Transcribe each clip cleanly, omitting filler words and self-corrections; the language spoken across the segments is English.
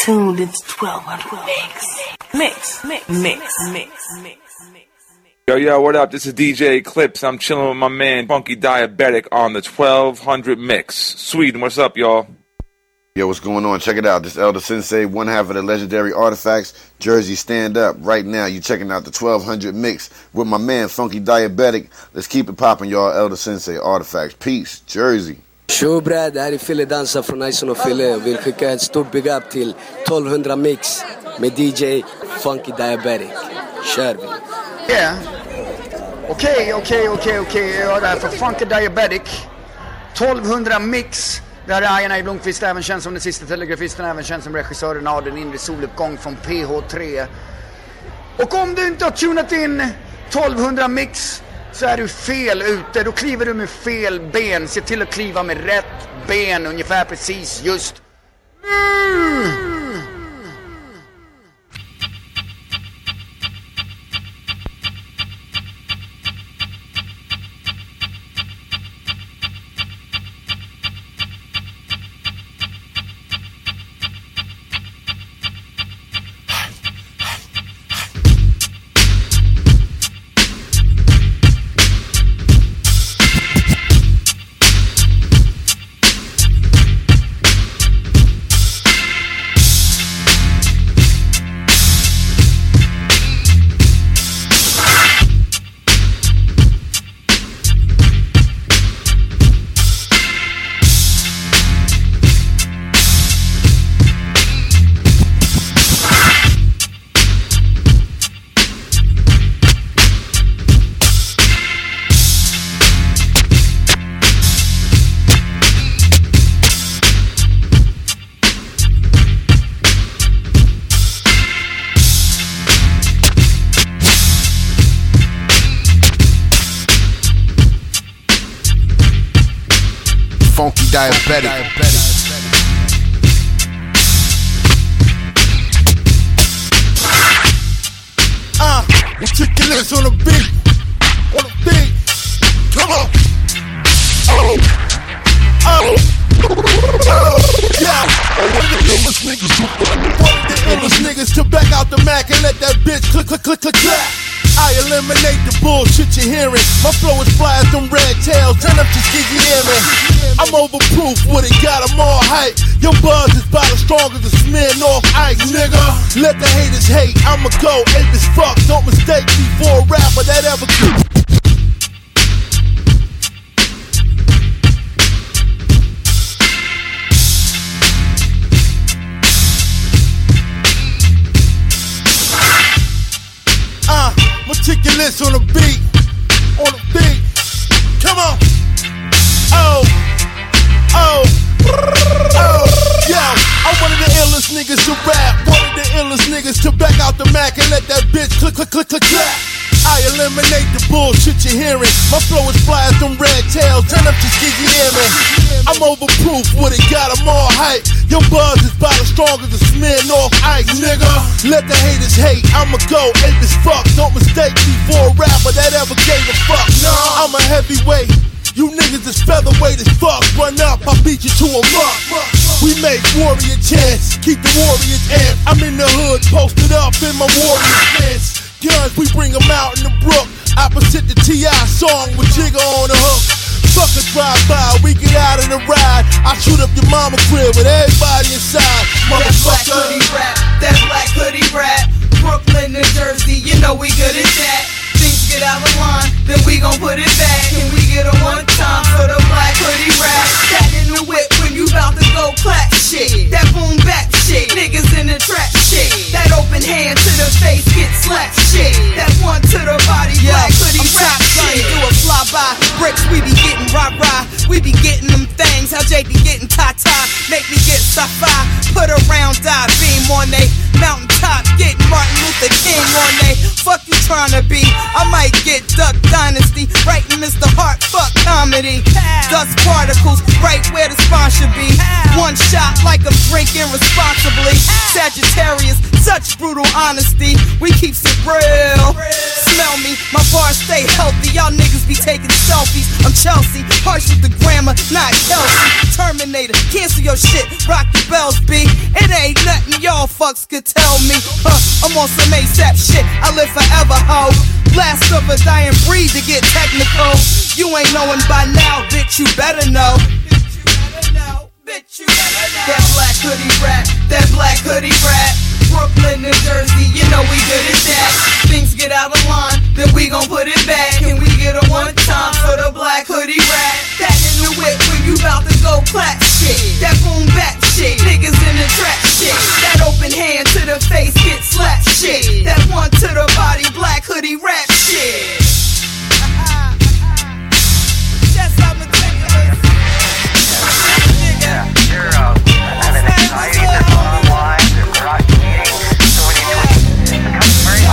tuned into 1200 Mix. Yo, what up? This is DJ Eclipse. I'm chilling with my man Funky Diabetic on the 1200 Mix. Sweden, what's up, y'all? Yo, what's going on? Check it out. This Elder Sensei, one half of the legendary Artifacts, Jersey Stand Up. Right now, you checking out the 1200 Mix with my man Funky Diabetic. Let's keep it popping, y'all. Elder Sensei, Artifacts. Peace, Jersey. Tjo brad, det här är Fille Dansa från Ison och Fille. Vill skicka ett stort big up till 1200 Mix med DJ Funky Diabetic. Kör vi. Yeah. Okej. Jag är där för Funky Diabetic. 1200 Mix. Där är Ian A. Blomqvist, även känd som den sista telegrafisten, även känd som regissören av Den inre soluppgång från PH3. Och om du inte har tunat in 1200 Mix så är du fel ute. Då kliver du med fel ben. Se till att kliva med rätt ben, ungefär precis just. Funky Diabetic. Meticulous on the beat. Come on. Yeah. One of the illest niggas to back out the Mac and let that bitch click. I eliminate the bullshit you're hearing. My flow is fly as them red tails. Turn up to skizzy airman. I'm overproof with it, got them all hype. Your buzz is about as strong as a Smirnoff Ice, nigga. Let the haters hate, I'ma go ape as fuck. Don't mistake me for a rapper that ever could. Meticulous on the beat, come on. Yo, I'm one of the illest niggas to rap, one of the illest niggas to back out the Mac and let that bitch click. I eliminate the bullshit you're hearing. My flow is fly as them red tails. Turn up to skizzy airman. I'm overproof with it, got them all hype. Your buzz is about as strong as a Smirnoff Ice, nigga. Let the haters hate, I'ma go ape as fuck. Don't mistake me for a rapper that ever gave a fuck. No, I'm a heavyweight. You niggas is featherweight as fuck. Run up, I beat you to a muck. We make warrior chants, keep the warriors amped. I'm in the hood, posted up in my warrior pants. Guns, we bring them out in the brook. Opposite the T.I. song with Jigga on the hook. Fuck a drive-by, we get out in the ride. I shoot up your mama crib with everybody inside. Motherfucker. That black hoodie rap. Brooklyn, New Jersey, you know we good at that. Things get out of line, then we gon' put it back. Can we get a one time for the black hoodie rap? That in the whip when you bout to go clap shit. That boom back shit, niggas in the trap shit. That open hand to the face, get slapped shit. That one to the body, black hoodie rap shit. Do a flyby, bricks we be getting rah-rah. We be getting them things, how Jay be getting ta-ta. Make me get sci-fi, put a round die beam on they mountaintop. Getting Martin Luther King on they. Fuck you tryna be, I might get Duck Dynasty. Writing Mr. Hart, fuck comedy. Dust particles, right where the spawn should be. One shot like I'm drinking responsibly. Sagittarius, such brutal honesty. We keeps it real. Smell me, my bars stay healthy. Y'all niggas be taking selfies. I'm Chelsea, harsh with the grammar, not Kelsey. Terminator, cancel your shit, rock the bells, B. It ain't nothing, y'all fucks could tell me. I'm on some ASAP shit, I live forever, ho. Last of a dying breed to get technical. You ain't knowing by now, bitch, you better know. That black hoodie rap, that black hoodie rap. Brooklyn, New Jersey, you know we good at that. Things get out of line, then we gon' put it back. Can we get a one time for the black hoodie rap? That in the whip when you bout to go clap shit. That boom back shit, niggas in the trap shit. That open hand to the face, get slapped shit. That one to the body, black hoodie rap shit. That's how meticulous. Yeah, you're having anxiety, they're not online, they're not eating, so when you tweet, it becomes very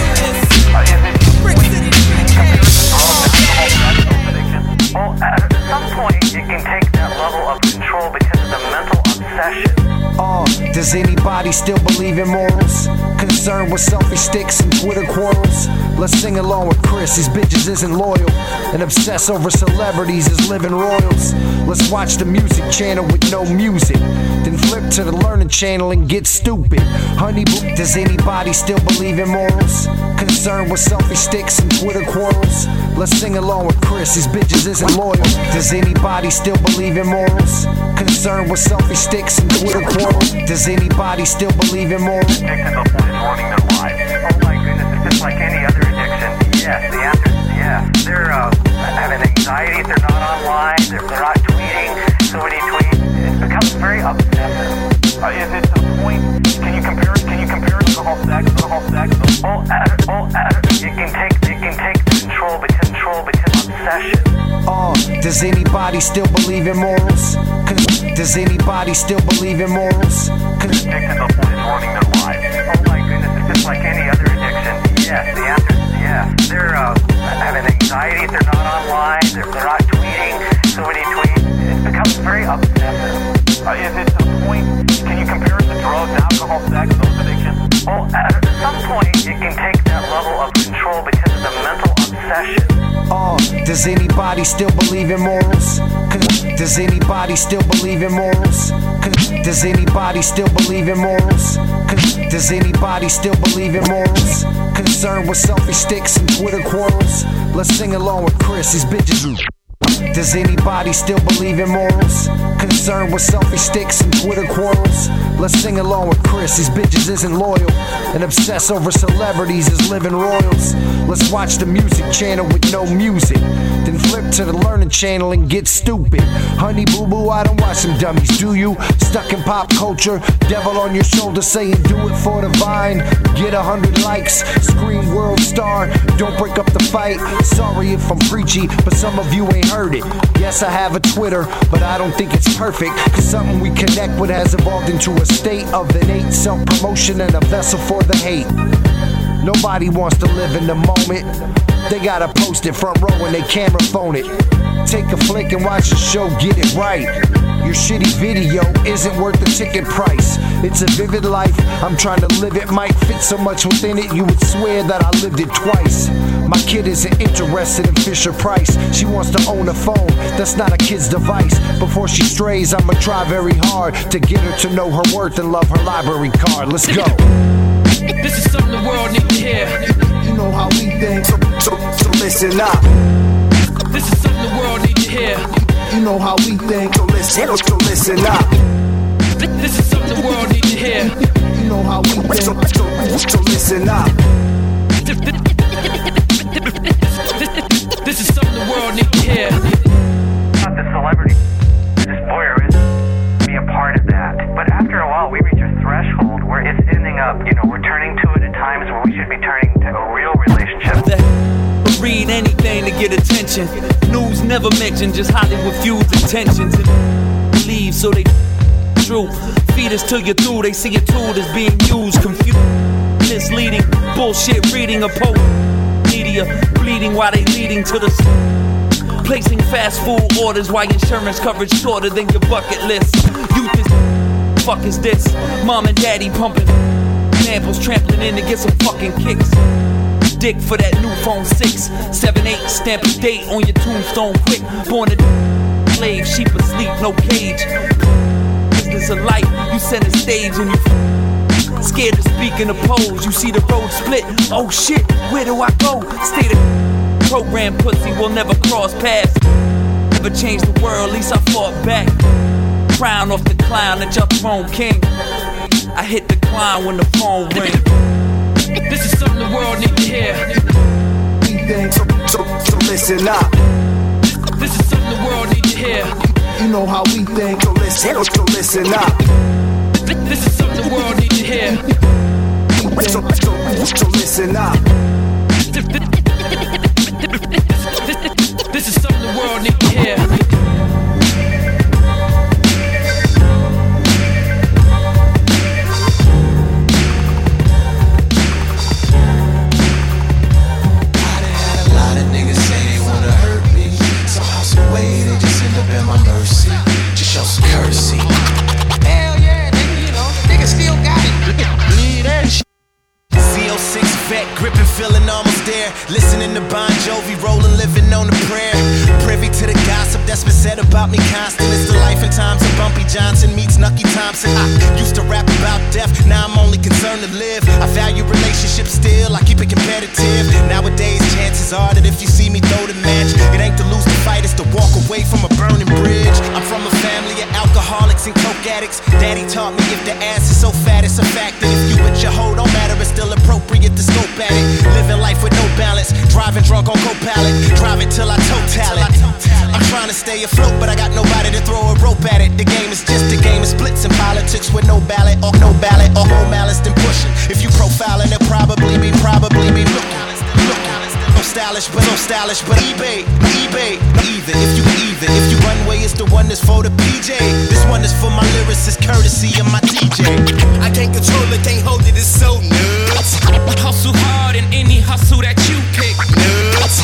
well, at some point, it can take that level of control because of the mental obsession. Does anybody still believe in morals? Concerned with selfie sticks and Twitter quarrels? Let's sing along with Chris, these bitches isn't loyal. And obsess over celebrities as living royals. Let's watch the music channel with no music. Then flip to the learning channel and get stupid. Honey boo, does anybody still believe in morals? Concerned with selfie sticks and Twitter quarrels? Let's sing along with Chris, these bitches isn't loyal. Does anybody still believe in morals? Concerned with selfie sticks and Twitter quarrels? Does anybody still believe in morals? Addicted to the point of ruining their lives. Oh my goodness, it's just like any other addiction. Yes, the answer is yes. They're having anxiety, they're not online, they're not tweeting. So when you tweet, it becomes very obsessive. Is it to the point? Can you compare alcohol, sex? It can take control because obsession. Does anybody still believe in morals? Does anybody still believe in morals? Addicted to the point of ruining their lives. Oh my goodness, it's just like any other addiction. Yes, the answer is yes. They're having anxiety, they're not online, they're not tweeting. So when you tweet, it becomes very obsessive. Is it to the point? Can you compare it to drugs, alcohol, sex, those addictions? Well, at some point, it can take that level of control because of the mental obsession. Does anybody still believe in morals? Does anybody still believe in morals? Does anybody still believe in morals? Does anybody still believe in morals? Concerned with selfie sticks and Twitter quarrels? Let's sing along with Chris, these bitches. Does anybody still believe in morals? Concerned with selfie sticks and Twitter quarrels? Let's sing along with Chris, these bitches isn't loyal. And obsess over celebrities as living royals. Let's watch the music channel with no music. Then flip to the learning channel and get stupid. Honey boo boo, I don't watch them dummies, do you? Stuck in pop culture, devil on your shoulder saying do it for the vine. Get 100 likes, scream world star, don't break up the fight. Sorry if I'm preachy, but some of you ain't heard it. Yes, I have a Twitter, but I don't think it's perfect. Cause something we connect with has evolved into a state of innate self-promotion and a vessel for the hate. Nobody wants to live in the moment. They gotta post it front row and they camera phone it. Take a flick and watch the show, get it right. Your shitty video isn't worth the ticket price. It's a vivid life, I'm trying to live it. Might fit so much within it, you would swear that I lived it twice. My kid isn't interested in Fisher Price. She wants to own a phone, that's not a kid's device. Before she strays, I'ma try very hard to get her to know her worth and love her library card. Let's go. This is something the world needs to hear. You know how we think, so listen up. This is something the world needs to hear. You know how we think, so listen up. This is something the world needs to hear. You know how we think, so listen up. This is something the world needs to hear. Not the celebrity, this voyeurism, be a part of that. But after a while, we reach a threshold where it's ending up, we're turning to it at times where we should be turning to a real relationship. Read anything to get attention. News never mentioned just Hollywood feuds intentions. And believe so they true. Feed us till you're through. They see a tool that's being used. Confused, misleading, bullshit reading a post. Media bleeding while they leading to the placing fast food orders while insurance coverage shorter than your bucket list. Youth is fuck is this? Mom and daddy pumping samples, trampling in to get some fucking kicks. Dick for that new phone 678, stamp a date on your tombstone quick. Born a slave, sheep asleep, no cage. Business of life, you set a stage and you Scared to speak in the polls, you see the road split. Oh shit, where do I go? Stay the program pussy, will never cross paths. Never change the world, at least I fought back. Crown off the clown that y'all throne king. I hit decline when the phone rings. This is something the world need to hear. So listen up. This is something the world need to hear. You know how we think. So listen up. This is something the world need to hear. So listen up. This is something the world need to hear. Gripping, feeling almost there. Listening to Bon Jovi, rolling, living on a prayer. Privy to the gossip that's been said about me constant. It's the life and times of Bumpy Johnson meets Nucky Thompson. I used to rap about death, now I'm only concerned to live. I value relationships still, I keep it competitive. Nowadays, chances are that if you see me throw the match, it ain't to lose the fight, it's to walk away from a burning bridge. I'm from a family of alcoholics and coke addicts. Daddy taught me if the ass is so fat, it's a fact that if you with your hoe don't matter, it's still appropriate to scope at it. Living life with no balance, driving drunk on co-pilot, driving till I total it. I'm trying to stay afloat, but I got nobody to throw a rope at it. The game is just a game of splits in politics with no ballot or no more malice than pushing. If you profiling, they'll probably be looking. No stylish, but eBay, even if you runway is the one that's for the PJ. This one is for my lyricist, courtesy of my DJ. I can't control it, can't hold it, it's so nuts. Hustle hard in any hustle that you pick. Nuts.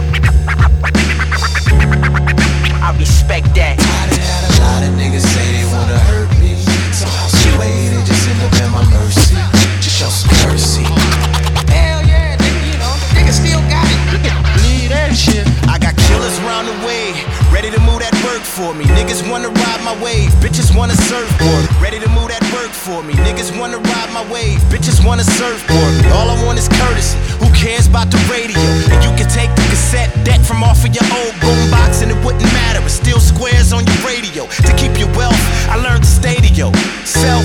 I respect that. I done had a lot of niggas say they wanna hurt me, so hustle away, they just end up at my mercy. Just show some courtesy. Hell yeah, you know, niggas still got it. Leave that shit. I got killers round the way, ready to move that work for me. Niggas wanna ride my wave, bitches wanna surfboard. Ready to move that work for me. Niggas wanna ride my wave, bitches wanna surfboard. All I want is courtesy. Who cares about the radio? And you can take the cassette deck from off of your old boombox and it wouldn't matter. It's still squares on your radio. To keep your wealth, I learned to stay to yourself.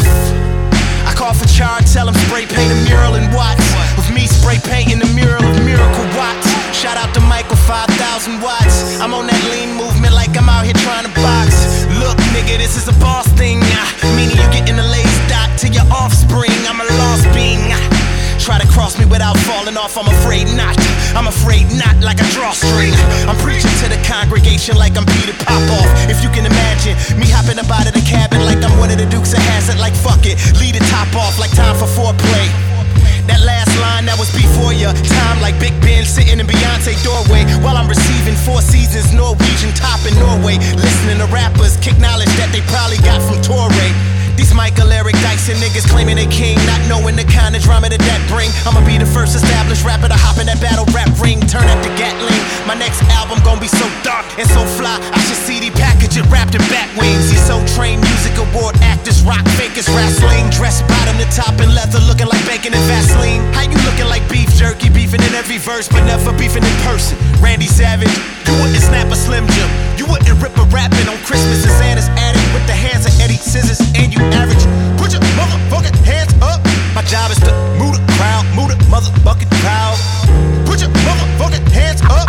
I call for Char, tell him spray paint a mural in Watts. With me spray painting a mural of Miracle Watts. Shout out to Michael, 5,000 watts. I'm on that lean movement like I'm out here trying to box. Look, nigga, this is a boss thing. Meaning you getting a lazy dot to your offspring. I'm a lost being. Try to cross me without falling off, I'm afraid not. I'm afraid not, like a drawstring. I'm preaching to the congregation like I'm Peter Popoff. If you can imagine me hopping up out of the cabin like I'm one of the Dukes of Hazzard, like fuck it, lead the top off like time for foreplay. That last line that was before your time, like Big Ben sitting in Beyonce doorway while I'm receiving 4 seasons Norwegian top in Norway. Listening to rappers kick knowledge that they probably got from Torre. These Michael Eric Dyson niggas claiming they king, not knowing the kind of drama that bring. I'ma be the first established rapper to hop in that battle rap ring, turn at the Gatling. My next album gon' be so dark and so fly, I should CD package it wrapped in bat wings. These so trained music award actors, rock fakers, wrestling, dressed bottom to top in leather, looking like bacon and Vaseline. How you looking like beef jerky, beefing in every verse, but never beefing in person? Randy Savage, you wouldn't snap a Slim Jim, you wouldn't rip a rapping on Christmas in Santa's attic with the hands of Eddie Scissors, and you average. Put your motherfucking hands up. My job is to move the crowd, move the motherfucking crowd. Put your motherfucking hands up.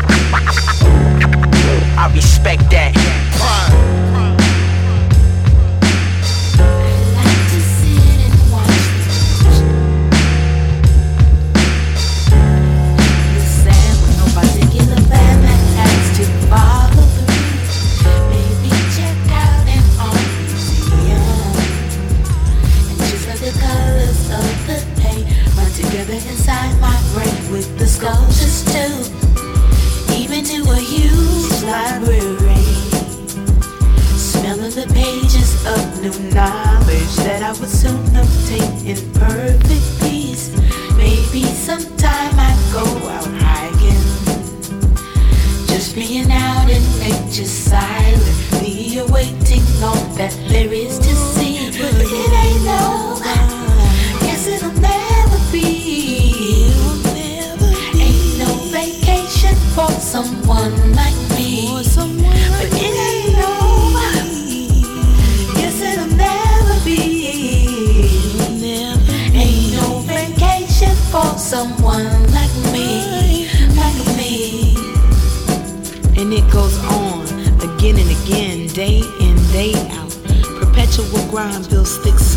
I respect that. Prime. Inside my brain with the sculptures too. Even to a huge library, smelling the pages of new knowledge that I would soon obtain in perfect peace. Maybe sometime I go out hiking, just being out in nature silently awaiting all that there is to see. But it ain't no, yes it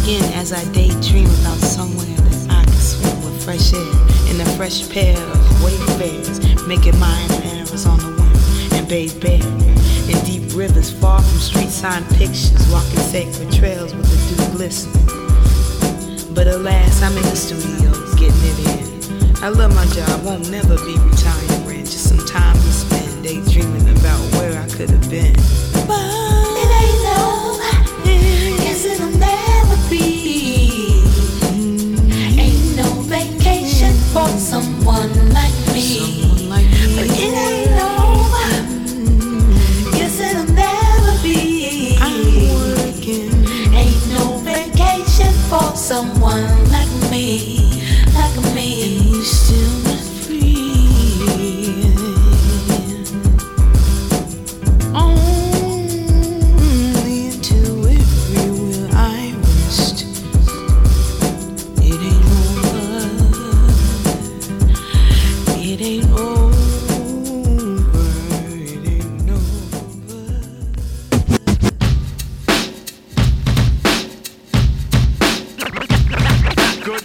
again as I daydream about somewhere that I can swim with fresh air in a fresh pair of wayfarers, making minor errors on the wind and bathe bare in deep rivers far from street sign pictures, walking sacred trails with the dew glistening. But alas, I'm in the studio getting it in. I love my job, won't never be retiring. Just some time to spend daydreaming about where I could have been. But it ain't no, yes it'll never be. Ain't no vacation for someone like me. But it ain't no, yes it'll never be. I'm working. Ain't no vacation for someone like me. Like me, and you still not free. Only until everywhere I rest. It ain't over. It ain't over. It ain't over. Good.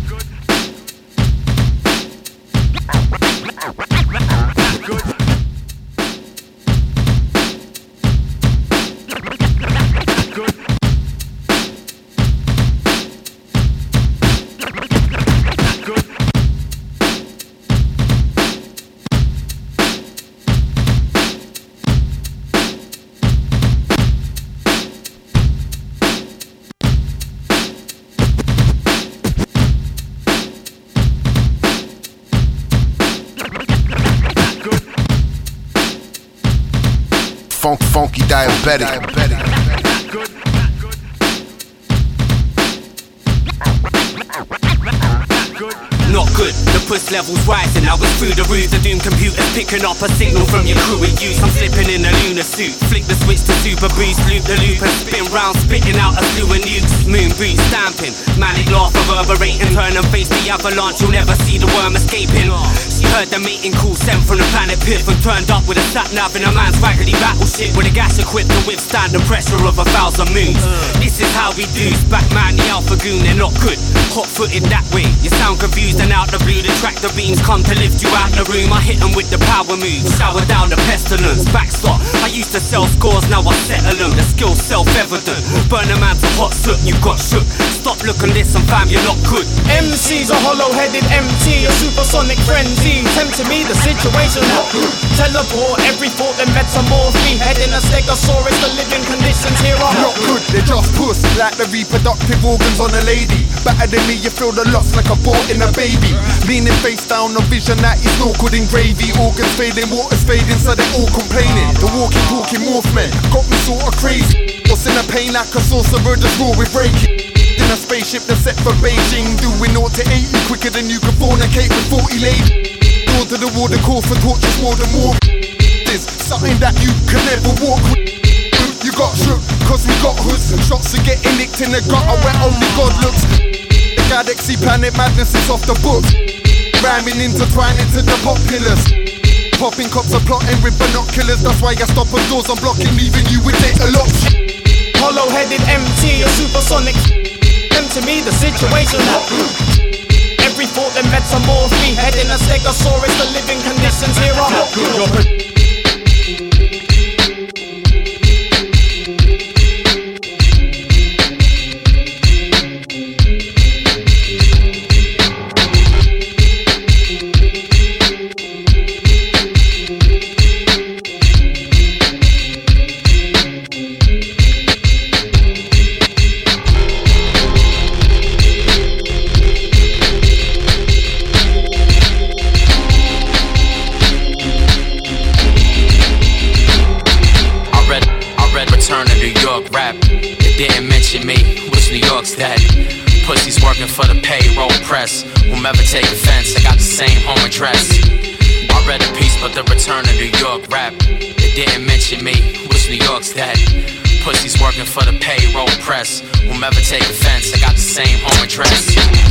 Funky diabetic. Not good, the push level's rising. I was through the roof, the doom computers picking up a signal from your crew with use. I'm slipping in a lunar suit, flick the switch to super boost, loop the loop and spin round, spitting out a slew of nukes. Moon boots stamping, manic laugh reverberating, turn and face the avalanche, you'll never see the worm escaping. She heard the mating call sent from the planet Piff and turned up with a sat-nav in a man's raggedy battleship with a gas equipped to withstand the pressure of 1,000 moons. This is how we do, Batman, the Alpha Goon, they're not good, hot-footed that way. You sound confused and out the blue, the tractor beams come to lift you out the room. I hit them with the power move, shower down the pestilence, backstop. I used to sell scores, now I settle them. The skill's self-evident, burn a man to hot soot, you got shook. Stop, look and listen fam, you're not good. MC's a hollow-headed MT, a supersonic frenzy. Tempting me, the situation not good. Teleport, every thought then metamorph me. Head in a stegosaurus, the living conditions here are not good. They're just puss, like the reproductive organs on a lady. Better than me, you feel the loss like a bought in a baby. Leaning face down, no vision that is no good in gravy. Organs fading, water's fading, so they're all complaining. The walking, talking morph men got me sort of crazy. What's in a pain like a sorcerer, just raw with breaking. In a spaceship that's set for Beijing, doing 0 to 80 quicker than you can fornicate with 40 ladies. Door to the wall, the call for torches more than more. There's something that you can never walk with. You got shook, cause we got hoods. Shots are getting nicked in the gutter where only God looks. The galaxy planet madness is off the books. Ramming intertwined into the populace. Popping cops are plotting with binoculars. That's why I stop on doors I'm blocking, leaving you with data locks. Hollow-headed MT, a supersonic. To me, the situation not good. Every thought that metamorph me. Head in a stegosaurus, the living conditions here are not good. Pussies working for the payroll press. Whomever take offense, I got the same home address. I read a piece about the return of New York rap. They didn't mention me, what's New York's that? Pussies working for the payroll press. Whomever take offense, I got the same home address. I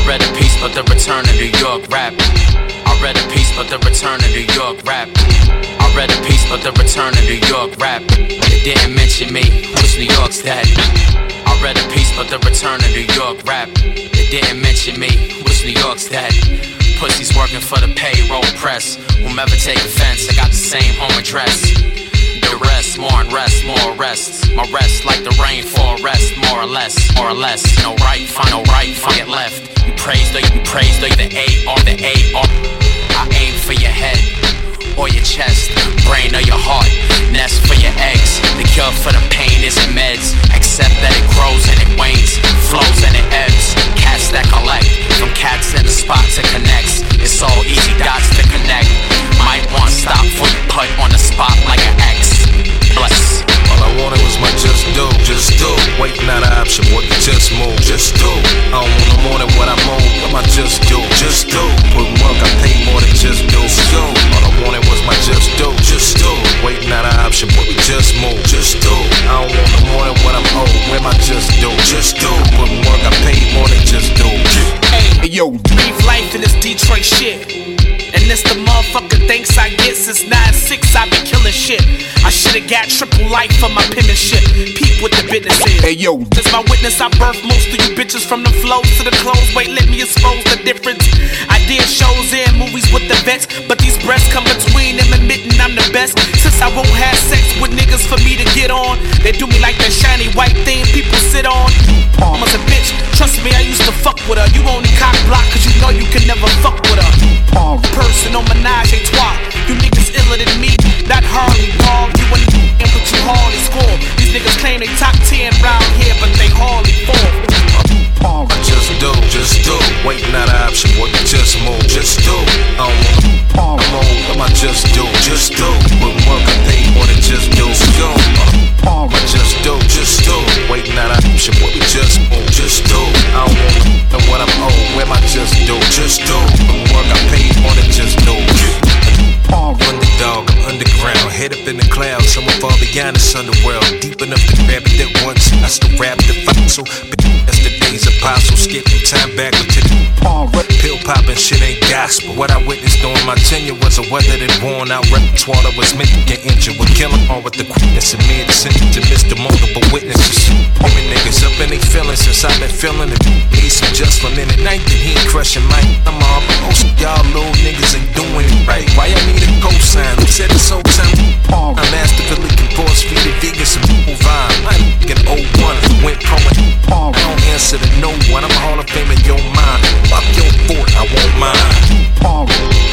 I read a piece, but the return of New York rap. I read a piece, but the return of New York rap. I read a piece, but the return of New York rap. It didn't mention me, who's New York's that? I read a piece, but the return of New York rap. It didn't mention me, who's New York's that? Pussies working for the payroll press. Whomever take offense, I got the same home address. The rest, more unrest, more arrests. My rest like the rainforest, more or less, more or less. No right, final right, get left. You praise the A or the A or I aim for your head or your chest, brain or your heart, nest for your eggs. The cure for the pain isn't meds, except that it grows and it wanes, flows and it ebbs. Cats that collect, from cats in the spot to connects. It's all easy dots to connect. Might want to stop before you put on the spot like an X. Bless. All I wanted was my just do. Wait, not an option, what you just move. Just do. I don't want no more than what I move. What I just do. Put work, I pay more than just do. All I wanted was my just do. Wait, not an option, what we just move. Just do. I don't want no more than what I'm owed. Where my just do. Put work, I pay more than just do. Hey, yo, breathe life in this Detroit shit. And it's the motherfucking thanks I get since 9-6, I been killing shit. I should've got triple life for my penmanship. Peep what the business is. Hey yo, this my witness, I birthed most of you bitches from the flows to the clothes. Wait, let me expose the difference. I did shows and movies with the vets, but these breasts come between them admitting I'm the best. Since I won't have sex with niggas for me to get on, they do me like that shiny white thing people sit on. I'm a bitch, trust me, I used to fuck with her. You only cock block cause you know you can never fuck with her. Person on menage a trois. You niggas iller than me, not Harley, dog. You ain't but you hardly score. These niggas claim they top 10 round here, but they hardly fall. I just do. Wait, not an option, what you just move. Just do. I don't want I'm old, what I just do. Put work, I pay more than just do. I just do. Wait, not an option, what we just move. Just do. I don't want know what I'm owed. Where my just do. Put work, I pay more than just do. Underdog, I'm underground, head up in the clouds, somewhere far beyond this underworld. Deep enough to grab it at once, I still rap the fossil. That's the days apostle, skip through time backwards to the pill poppin' shit ain't gospel. What I witnessed during my tenure was a weather that worn out repertoire that was meant to get injured. We're killing all with the quickness of medicine to miss the multiple witnesses. Women niggas up in they feelings since I've been feeling it. Need some just 1 minute, night that he ain't crushing my all, but most of y'all little niggas ain't doing it right. Why y'all need a cosign? Who said this whole time? I'm masterfully force feed the vegan some people vibe. I'm an 01 who went pro and I don't answer to no one. I'm a Hall of Fame in your mind. Fuck your fort, I want mine.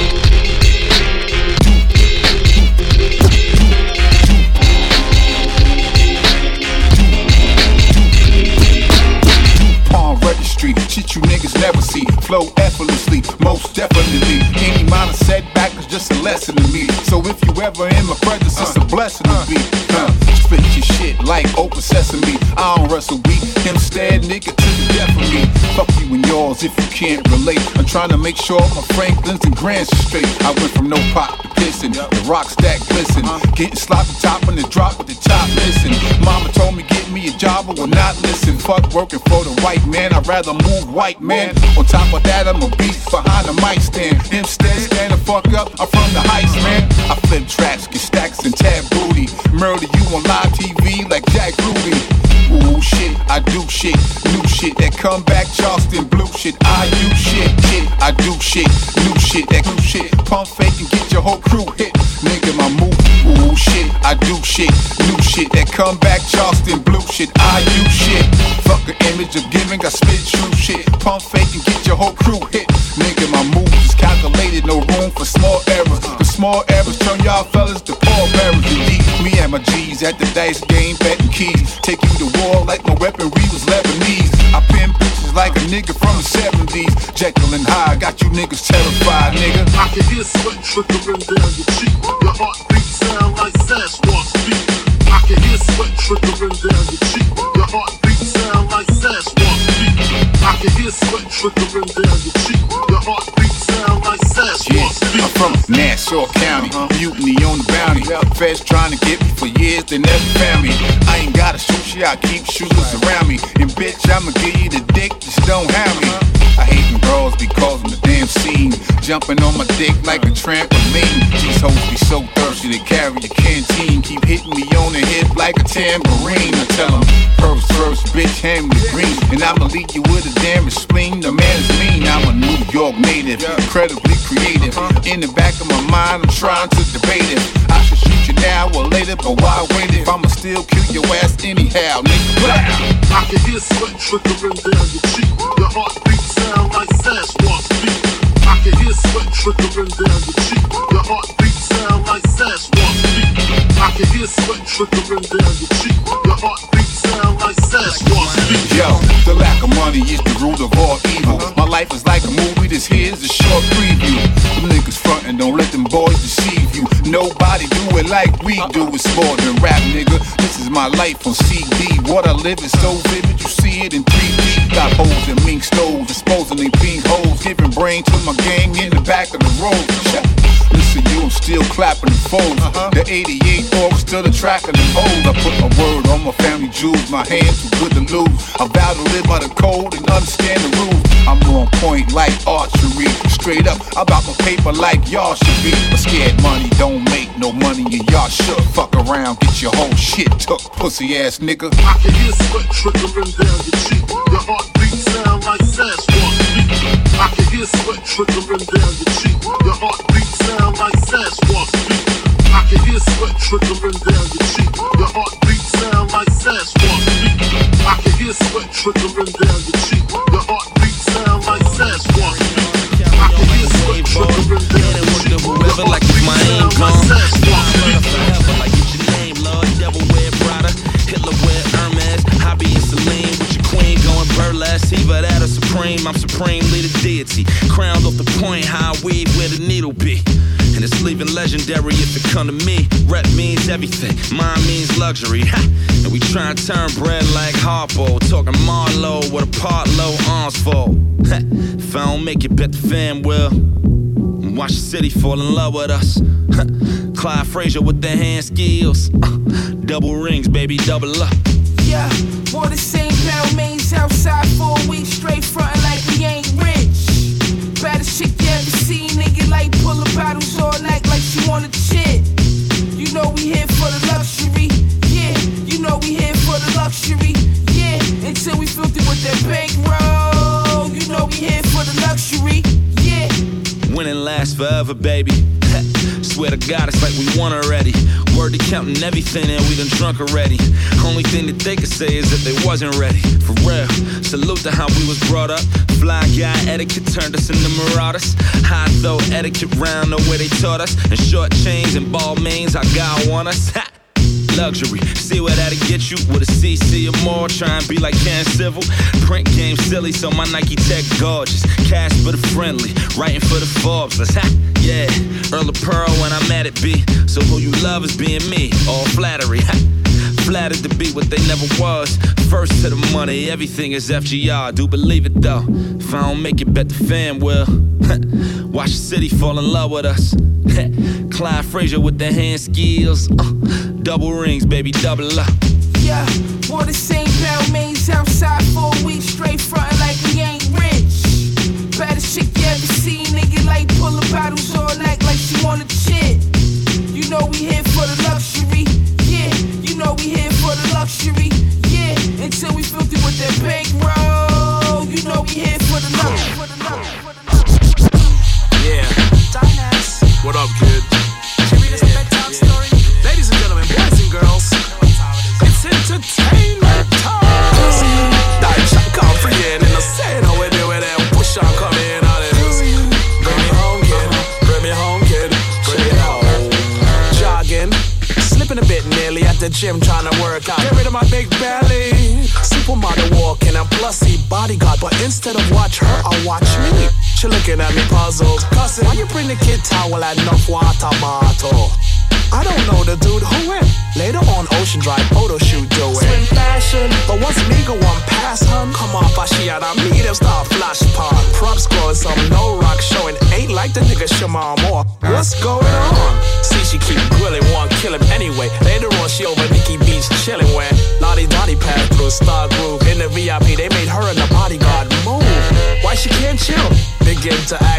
Registry, shit you niggas never see. Flow effortlessly, most definitely. Any minor setback is just a lesson to me. So if you ever in my presence, it's a blessing to be. Spit your shit like open sesame. I don't wrestle beat, instead nigga to the death of me. Fuck you and yours if you can't relate. I'm trying to make sure my Franklins and Grants are straight. I went from no pop to pissing, the rock stack glisten. Getting sloppy top on the drop with the top missing. Mama told me get me a job, but will not listen. Fuck working for the white man, I'd rather move white man. On top of that, I'm a beast behind the mic stand. Instead, stand the fuck up, I'm from the heights, man. I flip tracks, get stacks and tab booty. Murder you on live TV like Jack Ruby. Ooh shit, I do shit, new shit. That comeback Charleston blue shit. I use shit, I do shit, new shit. That new shit, pump fake and get your whole crew hit. Nigga, my move. Ooh shit, I do shit, new shit. That comeback Charleston blue shit. I use shit. Fuck an image of giving, I spit true shit. Pump fake and get your whole crew hit. Nigga, my moves is calculated, no room for small errors. The small errors turn y'all fellas to poor bearers. Indeed, me and my G's at the dice game, betting keys. Take you to war like my weaponry was Lebanese. I pin bitches like a nigga from the 70s. Jekyll and Hyde, got you niggas terrified, nigga. I can hear sweat trickling down your cheek. Your heartbeat sound like Sasquatch beat. I can hear sweat trickling down your cheek. Your heartbeat sound like Sasquatch beat. I can hear sweat trickling down your cheek. Your heartbeat sound like Sasquatch beat. I'm from Nassau County, mutiny on the bounty. Feds trying to get me for years, they never found me. I ain't gotta shoot shit, I keep shooters around me. And bitch, I'ma give you the dick, just don't have me. I hate them scene. Jumping on my dick like a trampoline. These hoes be so thirsty they carry a canteen. Keep hitting me on the hip like a tambourine. I tell them, first, bitch, hand me the green. And I'ma leave you with a damaged spleen. The man is mean, I'm a New York native, incredibly creative. In the back of my mind, I'm trying to debate it. I should shoot you now or later, but why wait if I'ma still kill your ass anyhow, nigga? Blah. I can hear sweat trickling down your cheek. Your heartbeat sound like Sasquatch beat. I can hear sweat trickling down your cheek. Your heartbeat sound like Sasquatch beat. I can hear sweat trickling down your cheek. Your heartbeat sound like Sasquatch beat. Yo, the lack of money is the root of all evil. My life is like a movie, this here's a short preview. Them niggas frontin', don't let them boys deceive you. Nobody do it like we do, it's more than rap, nigga. This is my life on CD. What I live is so vivid, you see it in 3D. Got hoes and mink stoves, disposing they pink hoes. Giving brain to my gang in the back of the road. Listen, you, I'm still clapping the foes. The 88 orcs still the track of the hoes. I put my word on my family jewels. My hands too good to lose. I vow to live by the code and understand the rules. I'm on point like archery. Straight up, I bout my paper like y'all should be. But scared money don't make no money and y'all should. Fuck around, get your whole shit took, pussy ass nigga. I can hear sweat trickling down your cheek. Your heartbeat sound like Sasquatch beat. I can hear sweat trickling down your cheek. Your heartbeat sound like Sasquatch beat. I can hear sweat trickling down your cheek. Your heartbeat sound like Sasquatch beat. I can hear sweat trickling down your cheek. Your heartbeat sound like Sasquatch beat. I can hear sweat trickling down your cheek. Whoever like if my aim gone, forever like it's your name, Lord. Devil wear Prada, Hitler wear Hermes, Hobby and Celine with your queen going burlesque. Either that or supreme, I'm supremely the deity. Crowned off the point, how I weave where the needle be. And it's leaving legendary if it come to me. Rep means everything, mine means luxury. Ha! And we try to turn bread like Harpo. Talking Marlowe with a part low arms full. Ha! If I don't make it, bet the fam will. And watch the city fall in love with us. Ha! Clyde Frazier with their hand skills. Double rings, baby, double up. Yeah, wore the same pound mains outside for a week straight, frontin' like we ain't rich. Baddest chick you ever seen, nigga, like pullin' bottles all night like she wanna chit. You know we here for the luxury, yeah. You know we here for the luxury, yeah. Until we filthy with that bankroll. You know we here for the luxury, yeah. Winning lasts forever, baby. Swear to God, it's like we won already. Word to counting everything and we done drunk already. Only thing that they could say is that they wasn't ready. For real, salute to how we was brought up. Fly guy etiquette turned us into marauders. High though etiquette round the way they taught us. And short chains and ball mains, our God want us. Ha! Luxury, see where that'll get you with a CC or more. Try and be like Ken Civil. Print game silly, so my Nike Tech gorgeous. Cash for the friendly, writing for the Forbes. Let's ha, yeah. Earl of Pearl when I'm at it, B. So who you love is being me, all flattery. Ha. Flattered to be what they never was. First to the money, everything is FGR. Do believe it though. If I don't make it, bet the fam will. Watch the city fall in love with us. Clyde Frazier with their hand skills. Double rings, baby, double up. Yeah, wore the same pound mains outside for a week straight, frontin' like we ain't rich. Baddest chick you ever seen, nigga, like pullin' bottles all night like she wanna chit. You know we here for the luxury, yeah. You know we here for the luxury, yeah. Until we filthy with that bankroll. You know we here for the luxury. Yeah. What up, kid? Ladies and gentlemen, boys and girls, it's entertainment time. Dive shot come free in the same how we do it and push on come in on it. Bring me home, kid. Bring me home, kid. Bring me home. Jogging, slipping a bit nearly at the gym trying to work out. Get rid of my big belly. Supermodel walking and plussy bodyguard, but instead of watch her, I'll watch me. She looking at me puzzled. Cousin, why you bring the kid towel and enough water bottle? I don't know the dude who went. Later on Ocean Drive photo shoot doing swim fashion, but once me go on past hun, come off a she and I meet him start flash pond. Props growing some no rock showing. Ain't like the nigga Shamar Moore. What's going on? See she keep grilling, want kill him anyway. Later on she over Nikki Beach chilling where Lottie Dottie passed through Star Group. In the VIP they made her and the bodyguard move. Why she can't chill? Begin to ask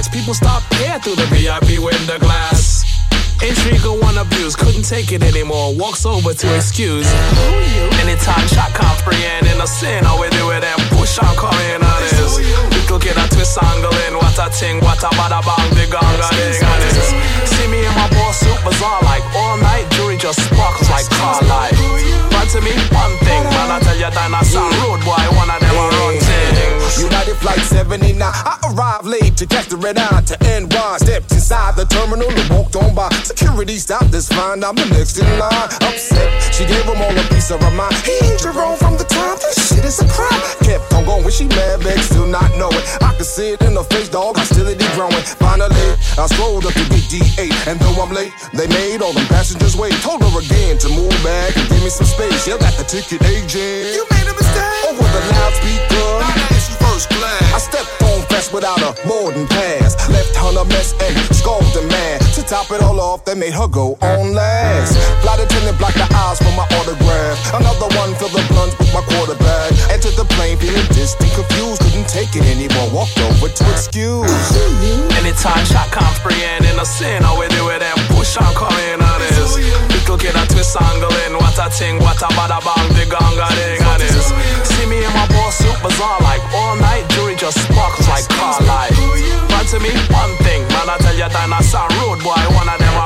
People stop here through the VIP window glass. Intrigue or one abuse, couldn't take it anymore. Walks over to excuse. Anytime shot comprehend in a sin, how we do it and push on coming on this. Little kid a twist angle in, what a ting, what a bada bang, the ganga ding on this. See me in my boss suit, bizarre like all night, jury just sparkles like car light. Run to me, one thing, man, I tell you dinosaur road boy, one of them a run things. United Flight 79, I arrived late to catch the red eye to NY. Stepped inside the terminal and walked on by. Security stopped this fine, I'm the next in line. Upset, she gave him all a piece of her mind. He ain't Jerome from the time, this shit is a crime. Kept on going, she mad, vexed, still not knowing. I could see it in her face, dog, hostility growing. Finally, I strolled up to get D8, and though I'm late, they made all them passengers wait. Told her again to move back and give me some space. Yelled at the ticket agent, you made a mistake. Over the loudspeaker, first class. I stepped on fast without a boarding pass. Left her a mess and scolded the man. To top it all off, they made her go on last. Flight attendant blocked the eyes for my autograph. Another one filled the blunt with my quarterback. Entered the plane feeling distant, confused, couldn't take it anymore. Walked over to excuse. Anytime shot comprehend in a sin, how we do it and push on coming on this. Little kid a twist angle in, what a ting, what a bada bang, the ganga ding on this. See me in my boss suit, bizarre like all night, jury just sparkles like car light. Run to me, one thing, man, I tell you dinosaur road boy, one of them a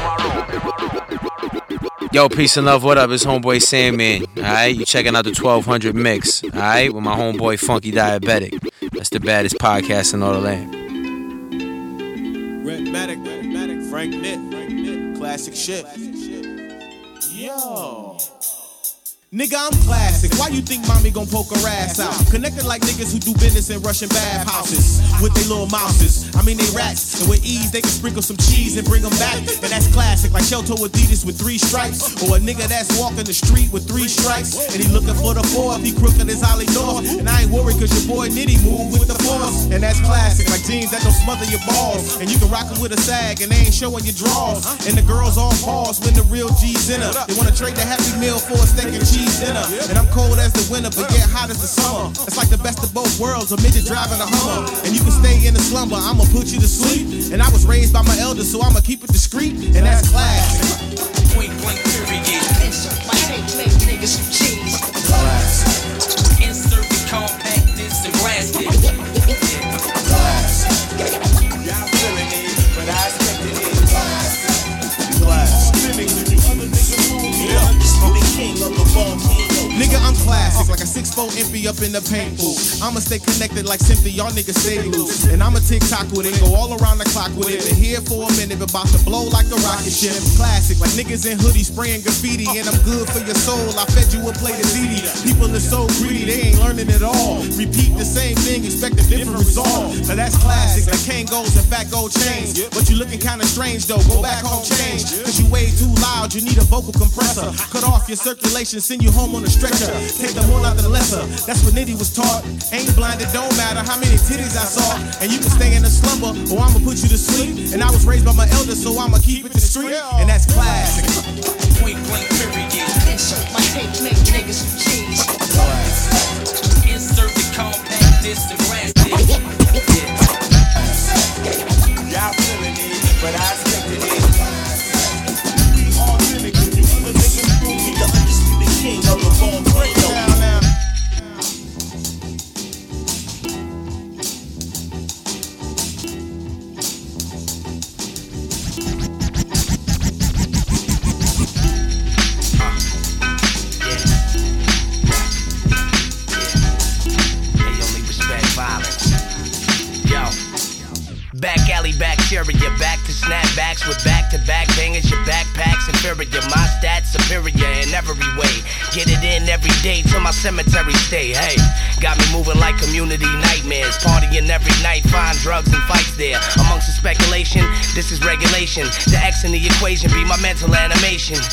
road. Yo, peace and love, what up? It's homeboy Sandman, alright? You checking out the 1200 mix, alright? With my homeboy Funky Diabetic. That's the baddest podcast in all the land. Redmatic, Frank Nitt, classic shit. Yo. Nigga, I'm classic. Why you think mommy gon' poke her ass out? Connected like niggas who do business in Russian bathhouses with they little mouses. I mean, they rats. And with ease, they can sprinkle some cheese and bring them back. And that's classic, like Shelto Adidas with 3 stripes. Or a nigga that's walking the street with 3 stripes. And he looking for the 4th, he crooked as Ollie North. And I ain't worried cause your boy Nitty move with the force. And that's classic, like jeans that don't smother your balls. And you can rock them with a sag and they ain't showing your draws. And the girls all pause when the real G's in her. They wanna trade the Happy Meal for a steak and cheese dinner. And I'm cold as the winter, but yet hot as the summer. It's like the best of both worlds, a midget driving a Hummer. And you can stay in the slumber, I'ma put you to sleep. And I was raised by my elders, so I'ma keep it discreet. And that's classic. Point blank period. Insert my tape, make niggas some cheese. Classic. Insert the compact disc and blast it. Classic. Y'all feeling it, but I expected it. Classic. Nigga, I'm classic, like a 6'4" impy up in the paint booth. I'ma stay connected like Cynthia, y'all niggas stay loose. And I'ma tick-tock with it, go all around the clock with it. Been here for a minute, but about to blow like a rocket ship. Classic, like niggas in hoodies spraying graffiti. And I'm good for your soul, I fed you a plate of ziti. People are so greedy, they ain't learning it all. Repeat the same thing, expect a different result. Now that's classic, like Kangols and fat gold chains. But you looking kinda strange though, go back home change. Cause you way too loud, you need a vocal compressor. Cut off your circulation, send you home on a stretcher. Take the more out the lesser, that's what Nitty was taught. Ain't blind, it don't matter how many titties I saw. And you can stay in a slumber, or I'ma put you to sleep. And I was raised by my elders, so I'ma keep it discreet. And that's classic. Point blank period. Insert my tape, make niggas some cheese. Insert the compact disc and blast it. Y'all feeling it, but I expected it. We all living, you other niggas prove me the undisputed king of the bone break. Back alley bacteria, back to snapbacks with back-to-back bangers. Your backpack's inferior, my stats superior in every way. Get it in every day till my cemetery stay. Hey, got me moving like community nightmares. Partying every night, find drugs and fights there. Amongst the speculation, this is regulation. The X in the equation be my mental animation.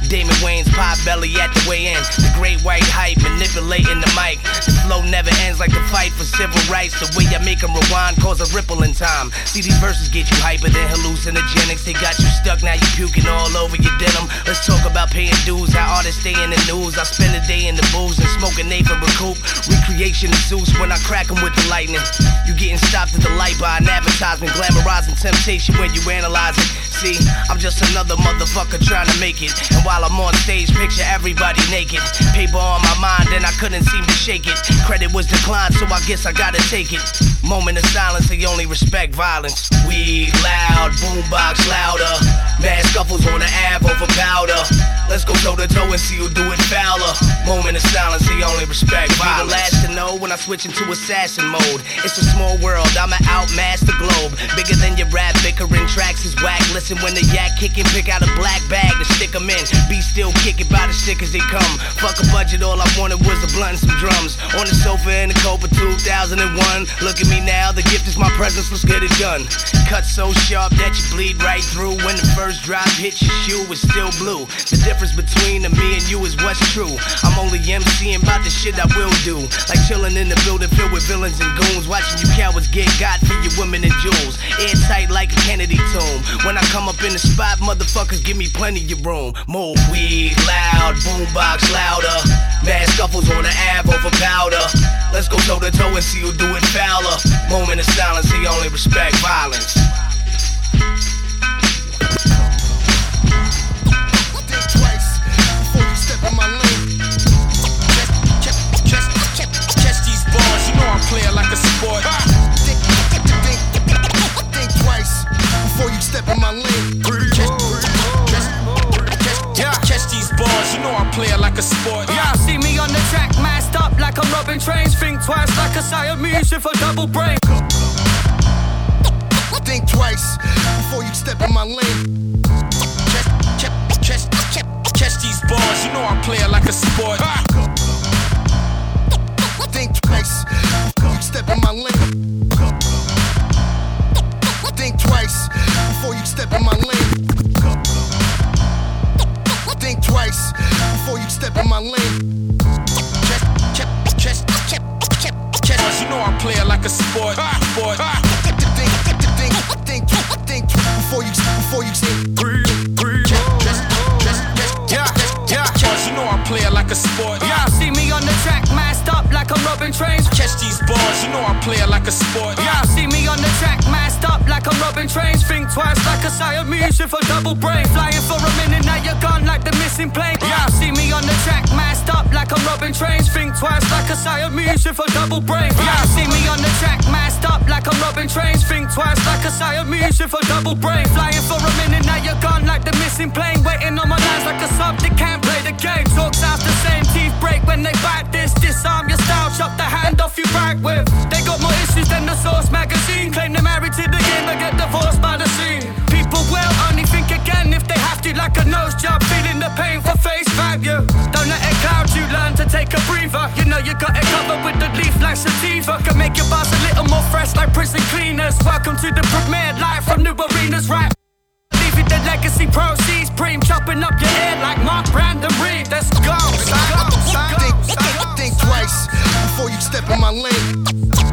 Damon Wayans pop belly at the way in. The great white hype manipulating the mic. The flow never ends like the fight for civil rights. The way I make them rewind cause a ripple in time. See, these verses get you hyper than hallucinogenics. They got you stuck, now you puking all over your denim. Let's talk about paying dues, how artists stay in the news. I spend a day in the booze and smoking Nathan Recoup. Recreation of Zeus when I crack 'em with the lightning. You getting stopped at the light by an advertisement, glamorizing temptation when you analyze it. See, I'm just another motherfucker trying to make it. And while I'm on stage, picture everybody naked. Paper on my mind and I couldn't seem to shake it. Credit was declined, so I guess I gotta take it. Moment of silence, they only respect violence. Weed loud, boombox louder. Mad scuffles on the Ave over powder. Let's go toe to toe and see who do it fouler. Moment of silence, they only respect violence. Be the last to know when I switch into assassin mode. It's a small world, I'ma outmass the globe. Bigger than your rap, bickering tracks is whack. Listen when the yak kicking, pick out a black bag to stick 'em in. Be still kicking by the stick as they come. Fuck a budget, all I wanted was a blunt and some drums. On the sofa in the Copa 2001. Look at me now, the gift is my presence, let's get it done. Cut so sharp that you bleed right through. When the first drop hits your shoe, it's still blue. The difference between me and you is what's true. I'm only MCing about the shit I will do. Like chilling in the building filled with villains and goons. Watching you cowards get got for your women and jewels. Airtight like a Kennedy tomb. When I come up in the spot, motherfuckers give me plenty of room. More weed loud, boombox louder. Mad scuffles on the Ave over powder. Let's go toe to toe and see who do it fouler. Moment of silence, they only respect violence. Think twice before you step in my lane. Catch these bars, you know I'm playing like a sport. Think twice before you step in my lane. Catch these bars, you know I'm playing like a sport. Yeah, see me on the track, masked up like I'm robbing trains. Think twice like a Siamese with a double brain. Think twice before you step in my lane. Catch these bars, you know I'm playing like a sport. Think twice before you step in my lane. Think twice before you step in my lane. Think twice before you step in my lane. You know I'm playing like a sport. Think before you you know I'm playing like a sport. Yeah, see me on the track, masked up like I'm robbing trains. Catch these bars, you know I'm playing like a sport. Yeah, see me on the track, masked up like I'm robbing trains. Think twice like a Siamese with a double brain. Flying for a minute, now you're gone like the missing plane. Yeah, see me on the track, masked up like I'm robbing trains. Think twice like a Siamese with a double brain. Yeah, see me on the track, masked up like I'm robbing trains. Think twice like a Siamese with a double brain. Flying for a minute, now you're gone like the missing plane. Waiting on my lines like a sub that can't play the game. Talk sounds the same, teeth break when they bite this. Disarm your style, chop the hand off you right with. They got more issues than the Source magazine. Claim they're married to the game but get divorced by the scene. People will only think again if they have to, like a nose job, feeling the pain for face value. Don't let it cloud you, learn to take a breather. You know you got it covered with the leaf like sativa. Can make your bars a little more fresh like prison cleaners. Welcome to the premiere, live from New Arenas, right? Leaving the legacy proceeds, Preem chopping up your ear like Mark Brandon Reed. Let's go, Think twice before you step in my lane.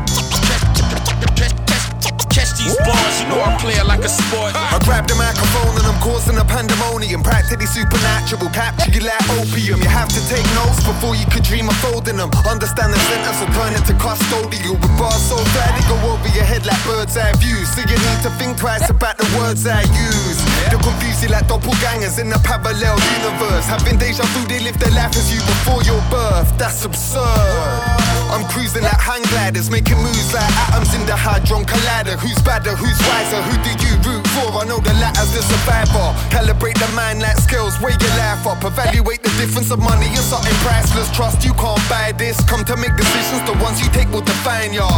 Catch these bars, you know I'm playing like a sport. I grab the microphone and I'm causing a pandemonium. Practically supernatural, capture you like opium. You have to take notes before you could dream of folding them. Understand the sentence or turn it to custodial. With bars so bad they go over your head like bird's eye views. So you need to think twice about the words I use. They'll confuse you like doppelgangers in a parallel universe. Having deja vu, they live their life as you before your birth. That's absurd. I'm cruising like hang gliders, making moves like atoms in the Hadron Collider. Who's badder, who's wiser, who do you root for? I know the latter's the survivor. Calibrate the mind like scales, weigh your life up. Evaluate the difference of money and something priceless. Trust you can't buy this. Come to make decisions, the ones you take will define ya.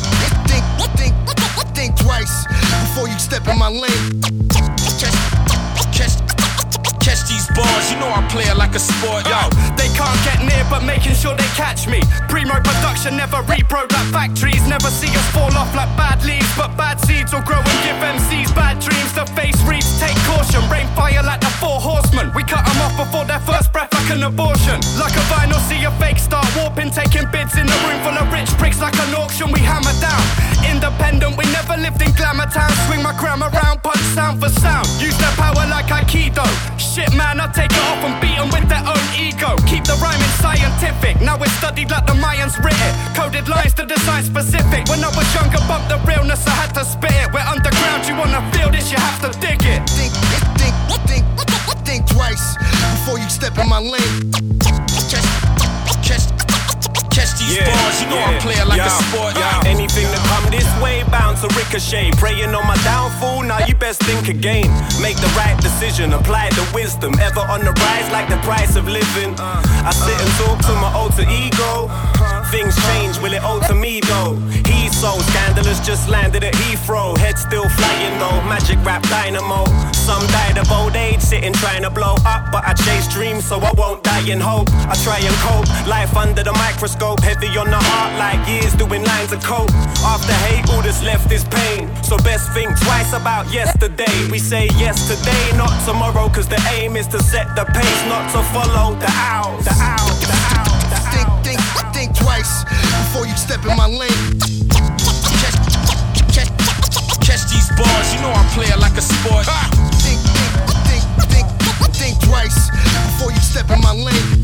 Think twice before you step in my lane. Catch these these bars, you know I play it like a sport. Yo, they can't get near, but making sure they catch me. Primo production, never repro like factories. Never see us fall off like bad leaves, but bad seeds will grow and give MCs bad dreams. The face reads, take caution. Rain fire like the 4 horsemen. We cut them off before their first breath like an abortion. Like a vinyl, see a fake start warping, taking bids in a room full of rich pricks like an auction. We hammer down. Independent, we never lived in glamour town. Swing my gram around, punch sound for sound. Use their power like Aikido. Shit man, I take it off and beat them with their own ego. Keep the rhyming scientific. Now it's studied like the Mayans writ it. Coded lines to design specific. When I was younger, bumped the realness, I had to spit it. We're underground, you wanna feel this, you have to dig it. Think twice before you step in my lane. Catch these bars, you know I play it like a sport. Anything that come this way, bound to ricochet. Praying on my downfall, now you best think again. Make the right decision, apply the wisdom. Ever on the rise like the price of living. I sit and talk to my alter ego. Things change, will it alter me though? He's so scandalous, just landed at Heathrow. Head still flying though, magic rap dynamo. Some died of old age, sitting trying to blow up. But I chase dreams so I won't die in hope. I try and cope, life under the microscope. Heavy on the heart like years doing lines of coke. After hate, all that's left is pain. So best think twice about yesterday. We say yes today, not tomorrow. Cause the aim is to set the pace, not to follow the owls. The owls, the owls, the owls. Think twice before you step in my lane. Catch these bars, you know I play it like a sport. Think twice before you step in my lane.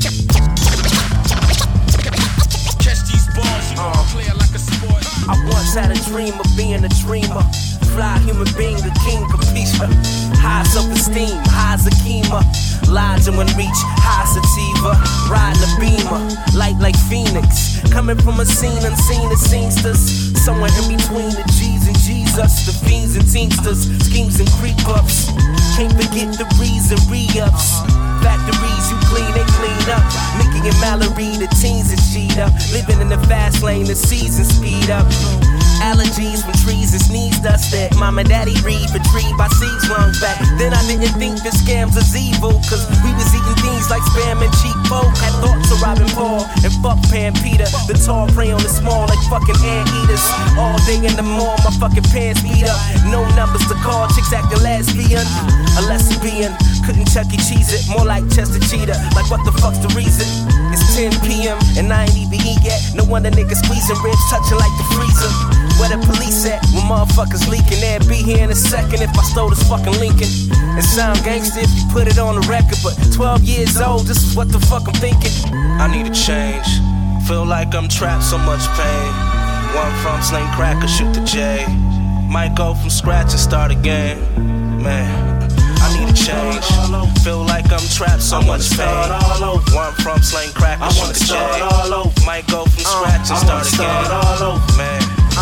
Catch these bars, you know I play it like a sport. I once had a dream of being a dreamer. Fly human being, the king capisce. High self-esteem, high Zakima. Lines in one reach, high sativa. Riding a beamer, light like Phoenix. Coming from a scene unseen as scenesters. Somewhere in between the G's and Jesus. The fiends and teamsters, schemes and creep-ups. Can't forget the re's and re-ups. Factories you clean, they clean up. Mickey and Mallory, the teens is G'd up. Living in the fast lane, the seasons speed up. Allergies from trees and sneeze dust that mom and daddy read, retrieved by seeds long back. Then I didn't think the scams was evil, cause we was eating things like spam and cheap folk. Had thoughts of robbing Paul and fuck Pan Peter. The tall prey on the small like fucking anteaters. All day in the mall, my fucking pants beat up. No numbers to call, chicks acting lesbian. A lesbian, couldn't Chuck E. Cheese it, more like Chester Cheetah. Like what the fuck's the reason? It's 10 p.m. and I ain't even eat yet. No wonder niggas squeezing ribs, touching like the freezer. Where the police at? When motherfuckers leaking, they'd be here in a second if I stole this fucking Lincoln. It sound gangsta if you put it on the record, but 12 years old, this is what the fuck I'm thinking. I need a change, feel like I'm trapped, so much pain. One from sling crack or shoot the J. Might go from scratch and start again, man. I need a change, feel like I'm trapped, so much pain. One from sling crack or shoot the J. Might go from scratch and start again, man.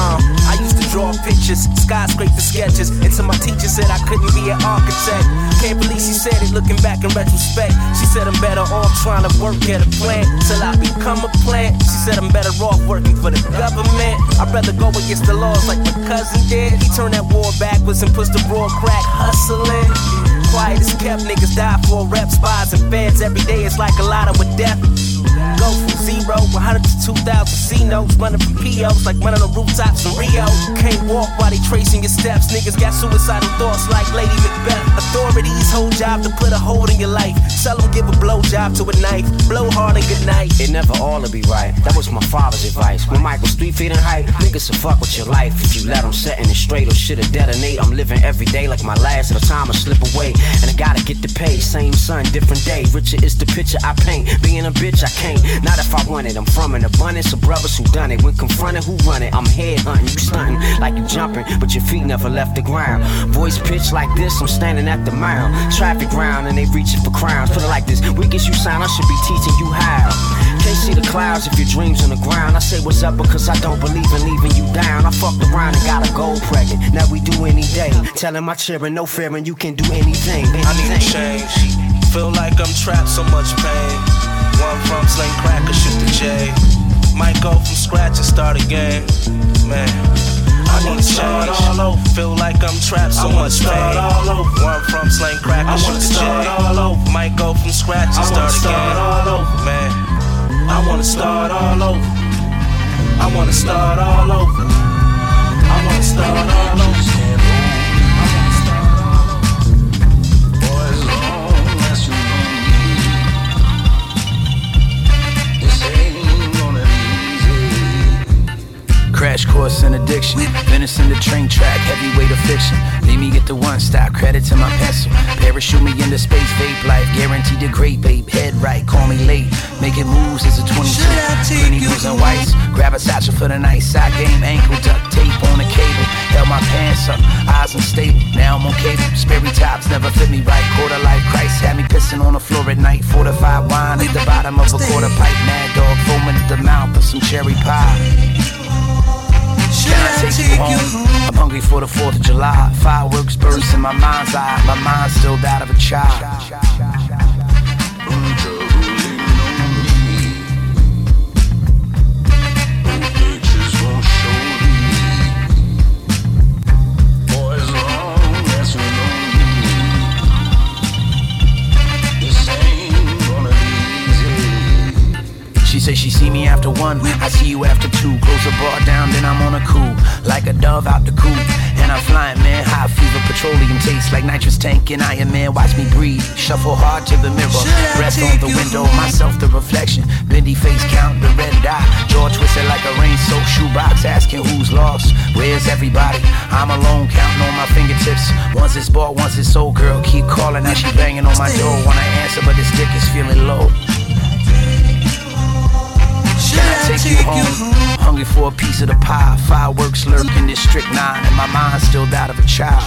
I used to draw pictures, skyscraper sketches. Until my teacher said I couldn't be an architect. Can't believe she said it looking back in retrospect. She said I'm better off trying to work at a plant till I become a plant. She said I'm better off working for the government. I'd rather go against the laws like my cousin did. He turned that war backwards and pushed the broad crack hustling. Quiet as kept, niggas die for rep, spies and feds. Every day it's like a lotto with death. Go from 0, 100 to 2,000 C notes, running from POs like running on rooftops in Rio. Can't walk while they tracing your steps. Niggas got suicidal thoughts like Lady Macbeth. Authorities whole job to put a hold in your life. Seldom give a blow job to a knife. Blow hard and good night. It never all to be right. That was my father's advice. When Mike was 3 feet in height, niggas will fuck with your life if you let them setting it straight or shit'll detonate. I'm living every day like my last at a time I slip away. And I gotta get the pay. Same sun, different day. Richer is the picture I paint. Being a bitch, I can't. Not if I want it. I'm from an abundance of brothers who done it. When confronted, who run it? I'm head hunting, you stunting like you jumping, but your feet never left the ground. Voice pitch like this, I'm standing at the mound. Traffic round and they reaching for crowns. Put it like this, weak as you sound, I should be teaching you how. Can't see the clouds if your dreams on the ground. I say what's up because I don't believe in leaving you down. I fucked around and got a gold pregnant. Now we do any day. Telling my children no fearing, you can do anything. I need a change. Feel like I'm trapped, so much pain. One from sling crack or shoot the J. Might go from scratch and start again, man. I need a change. Feel like I'm trap, so much pain. Where I'm from, slang crack and shoot the J. Might go from scratch and start again. Man, I wanna start all over. I wanna start all over. I wanna start all over. Crash course in addiction, finishing the train track, heavyweight of fiction. Leave me get the one stop, credit to my pencil. Parachute me into space, vape life, guaranteed to great, babe. Head right, call me late, making moves as a 22. Pretty blues and whites, grab a satchel for the night. Side game, ankle, duct tape on the cable. Held my pants up, eyes unstable, now I'm on cable. Sperry tops never fit me right, quarter life Christ. Had me pissing on the floor at night, fortified wine at the bottom of a quarter pipe. Mad dog foaming at the mouth of some cherry pie. Can I take you home? I'm hungry for the 4th of July. Fireworks burst in my mind's eye. My mind's still that of a child. She say she see me after 1, I see you after 2. Close the bar down, then I'm on a coup, like a dove out the coop. And I'm flying, man, high fever, petroleum taste like nitrous tank and Iron Man. Watch me breathe, shuffle hard to the mirror. Breath on the window, myself the reflection. Bendy face count, the red dot. Jaw twisted like a rain-soaked shoebox, asking who's lost, where's everybody? I'm alone, counting on my fingertips. Once it's bought, once it's sold, girl, keep calling. Now she banging on my door, wanna answer, but this dick is feeling low. Can I take you home? Hungry for a piece of the pie. Fireworks lurk in District 9, and my mind's still that of a child.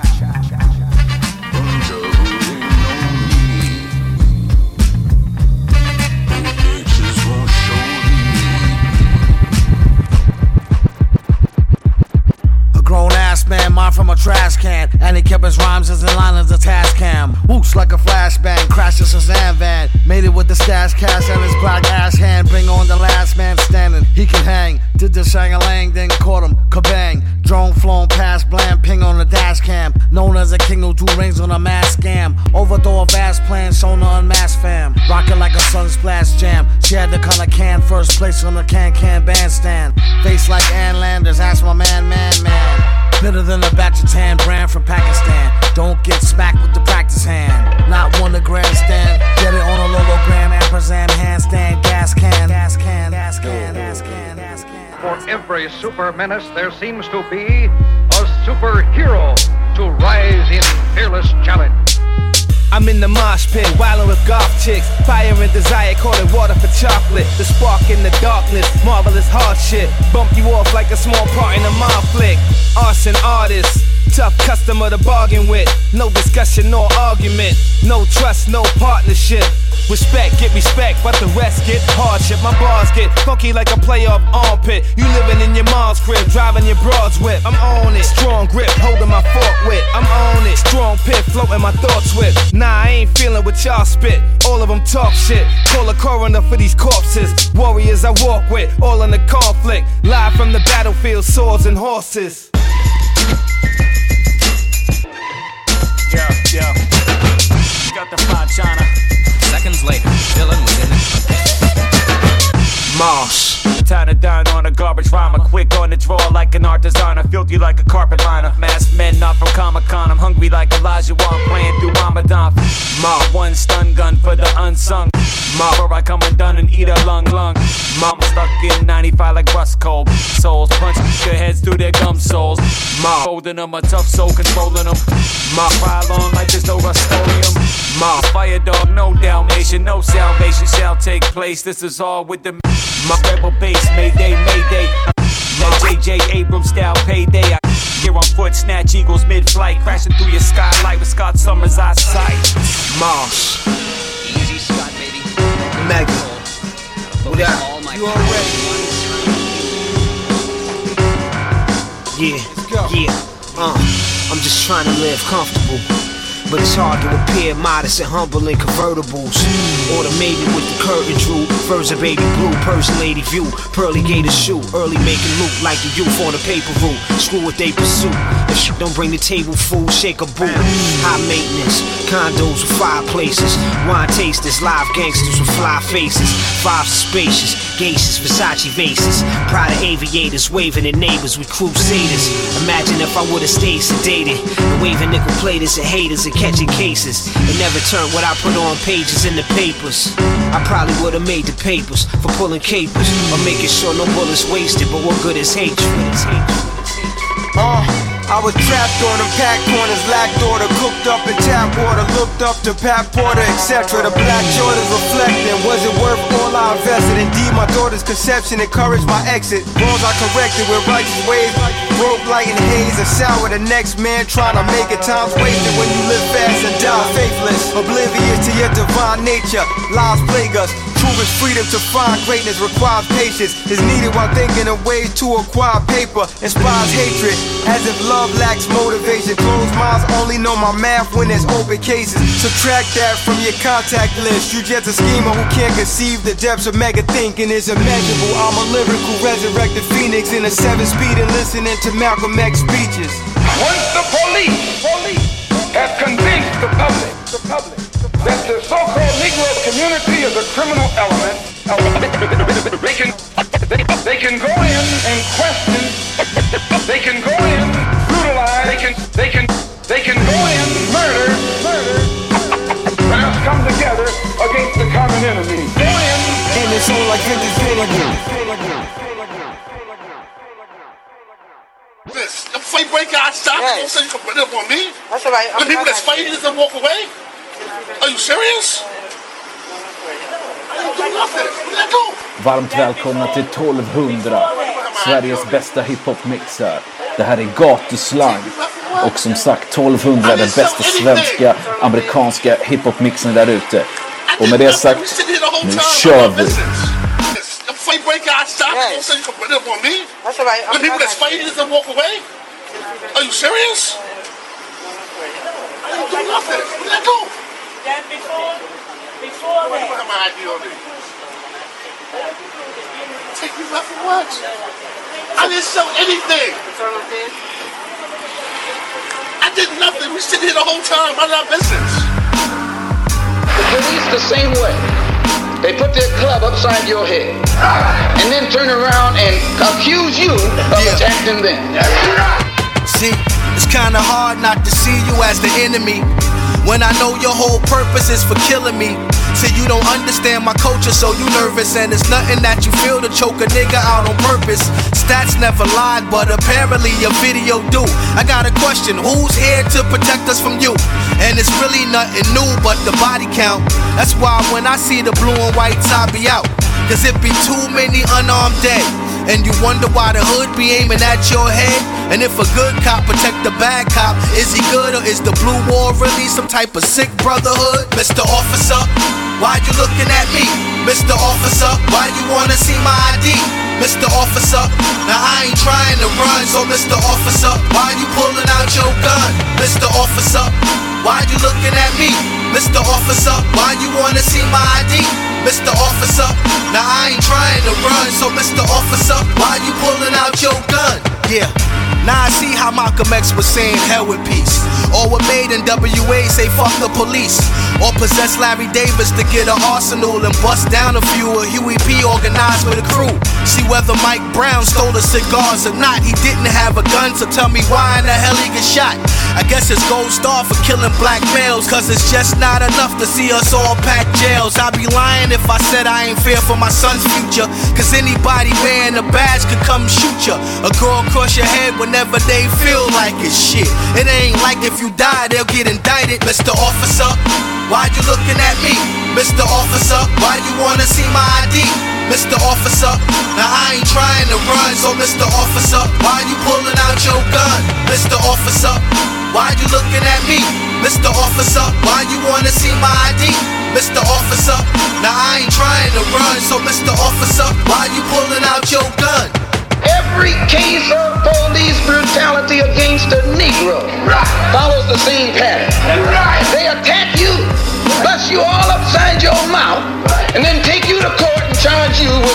Man, mine from a trash can, and he kept his rhymes as in line as a task cam. Whoops like a flashbang, crashed a Shazam van. Made it with the stash cash and his black ass hand. Bring on the last man standing, he can hang. Did the shang-a-lang, then caught him, kabang. Drone flown past, blam, ping on the dash cam. Known as a king who do rings on a mass scam. Overthrow a vast plan, shown the unmasked fam. Rockin' like a sun splash jam. She had the color can, first place on the can bandstand. Face like Ann Landers, ask my man. Better than a batch of tan brand from Pakistan. Don't get smacked with the practice hand. Not one to grandstand. Get it on a logogram, ampersand, handstand, gas can. For every super menace, there seems to be a superhero to rise in fearless challenge. I'm in the mosh pit, wildin' with golf chicks. Fire and desire, calling water for chocolate. The spark in the darkness, marvelous hard shit. Bump you off like a small part in a mob flick. Arson artist, tough customer to bargain with. No discussion nor argument. No trust, no partnership. Respect, get respect, but the rest get hardship. My bars get funky like a playoff armpit. You living in your mom's crib, driving your broad's whip. I'm on it, strong grip, holding my fork with. I'm on it, strong pit, floating my thoughts with. Nah, I ain't feeling what y'all spit. All of them talk shit. Call a coroner for these corpses. Warriors I walk with, all in the conflict. Live from the battlefield, swords and horses. Yo, got the five China. Seconds later, Dylan was in it. Mosh. Time to dine on a garbage rhymer. Quick on the draw like an art designer. Filthy like a carpet liner. Masked men not from Comic-Con. I'm hungry like Elijah Wan playing through Ramadan. One stun gun for the unsung. Before I come undone and eat a lung. Mama stuck in 95 like rust cold. Souls punch their heads through their gum soles. Folding them, a tough soul controlling them. Pile on like there's no Rust-Oleum. Fire dog, no Dalmatian, no salvation shall take place. This is all with the rebel base. Mayday. That J.J. Abrams style payday. I here on foot, snatch eagles mid-flight, crashing through your skylight with Scott Summers' eyesight. Mosh. Easy Scott, baby. Maggie. What up? You already? Yeah. I'm just trying to live comfortable. but it's hard to appear modest and humble in convertibles. Or the maybe with the curtain drew, furs a baby blue, Persian lady view, pearly gator shoe, early making loot like the youth on the paper route. Screw what they pursue. If shit don't bring the table food, shake a boot. High maintenance, condos with fireplaces, wine tasters, live gangsters with fly faces, 5 spacious, geishas, Versace vases, Prada aviators, waving at neighbors with crusaders. Imagine if I would've stayed sedated and waving nickel platers at haters and catching cases. It never turned what I put on pages in the papers. I probably would've made the papers for pulling capers or making sure no bullets wasted, but what good is hatred? I was trapped on them pack corners, lacked order, cooked up in tap water, looked up to Pat Porter, etc. The black Jordans reflecting, was it worth all I invested? Indeed, my daughter's conception encouraged my exit. Wrongs I corrected with righteous ways, broke light and haze, and sour the next man trying to make it. Time's wasted when you live fast and die faithless, oblivious to your divine nature. Lies plague us. True is freedom to find greatness requires patience. Is needed while thinking of ways to acquire paper. Inspires hatred, as if love lacks motivation. Closed minds only know my math when there's open cases. Subtract that from your contact list. You just a schemer who can't conceive the depths of mega thinking is immeasurable. I'm a lyrical resurrected phoenix in a 7-speed and listening to Malcolm X speeches. Once the police have convinced the public that the so-called Negro community is a criminal element, they can go in and question, they can go in, brutalize, they can go in, murder, mass come together against the common enemy. Go in, and it's all like vintage vinegar. This, the fight break out, stop. Don't say you can put it up on me. That's alright. The people that's fighting just don't walk away. Are you serious? I didn't do nothing. Where did I go? Varmt välkomna till 1200, Sveriges bästa hiphop-mixar. Det här är gatuslang. Och som sagt, 1200 är den bästa svenska, amerikanska hiphop-mixen där ute. Och med det sagt, nu kör vi! Fight break out, stop. Don't say you can put it up on me. That's alright. The people that's fighting just don't walk away. Are you serious? I didn't do nothing. Where did I go? Then before what do I have my ID on me? Take me back for what? I didn't sell anything. I did nothing. We sit here the whole time. Mind our business. The police the same way. They put their club upside your head and then turn around and accuse you of attacking them. See, it's kinda hard not to see you as the enemy when I know your whole purpose is for killing me. See, you don't understand my culture, so you nervous, and it's nothing that you feel to choke a nigga out on purpose. Stats never lied, but apparently your video do. I got a question, who's here to protect us from you? And it's really nothing new but the body count. That's why when I see the blue and whites, I be out. Cause it be too many unarmed dead. And you wonder why the hood be aiming at your head. And if a good cop protect the bad cop, is he good or is the blue war really some type of sick brotherhood? Mr. Officer, why you looking at me? Mr. Officer, why you wanna see my ID? Mr. Officer, now I ain't trying to run, so Mr. Officer, why you pulling out your gun? Mr. Officer, why you looking at me? Mr. Officer, why you wanna see my ID? Mr. Officer, now I ain't trying to run, so Mr. Officer, why you pulling out your gun? Yeah. Now I see how Malcolm X was saying hell with peace. Or what made NWA say fuck the police. Or possess Larry Davis to get an arsenal and bust down a few of Huey P organized with a crew. See whether Mike Brown stole the cigars or not. He didn't have a gun, so tell me why in the hell he get shot. I guess it's gold star for killing black males, cause it's just not enough to see us all pack jails. I'd be lying if I said I ain't fear for my son's future, cause anybody wearing a badge could come shoot ya. A girl across your head whenever they feel like it's shit. It ain't like if you die they'll get indicted. Mr. Officer, why you looking at me? Mr. Officer, why you wanna see my ID? Mr. Officer, now I ain't trying to run, so Mr. Officer, why you pulling out your gun? Mr. Officer, why you looking at me? Mr. Officer, why you wanna see my ID? Mr. Officer, now I ain't trying to run, so Mr. Officer, why you pulling out your gun? Every case of police brutality against a Negro follows the same pattern.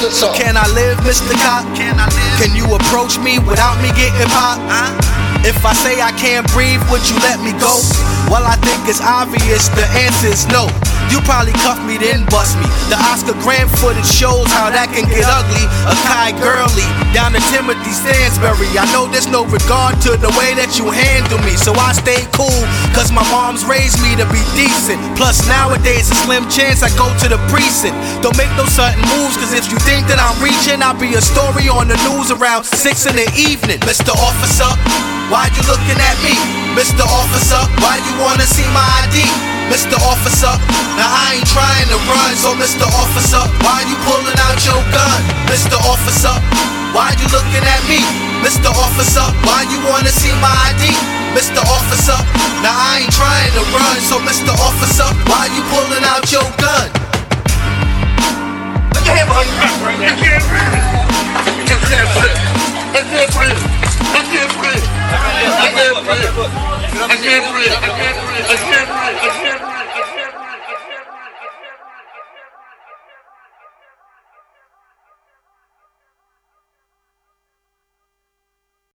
good song. Can I live, Mr. Cop? Can you approach me without me getting popped? If I say I can't breathe, would you let me go? Well, I think it's obvious, the answer is no. You probably cuff me, then bust me. The Oscar Grant footage shows how that can get ugly. A Kai Gurley, down to Timothy Stansbury. I know there's no regard to the way that you handle me, so I stay cool, cause my mom's raised me to be decent. Plus nowadays a slim chance I go to the precinct. Don't make no sudden moves, cause if you think that I'm reaching, I'll be a story on the news around 6 in the evening. Mr. Officer, why you looking at me? Mr. Officer, why you wanna see my ID? Mr. Officer, now I ain't trying to run, so Mr. Officer, why you pulling out your gun? Mr. Officer, why you looking at me? Mr. Officer, why you wanna see my ID? Mr. Officer, now I ain't trying to run, so Mr. Officer, why you pulling out your gun? Put your hand behind your back, right now. I can't breathe. I can't breathe. I can't breathe. I can't breathe. I can't breathe. I can't breathe. I can't breathe. I can't breathe. I can't breathe.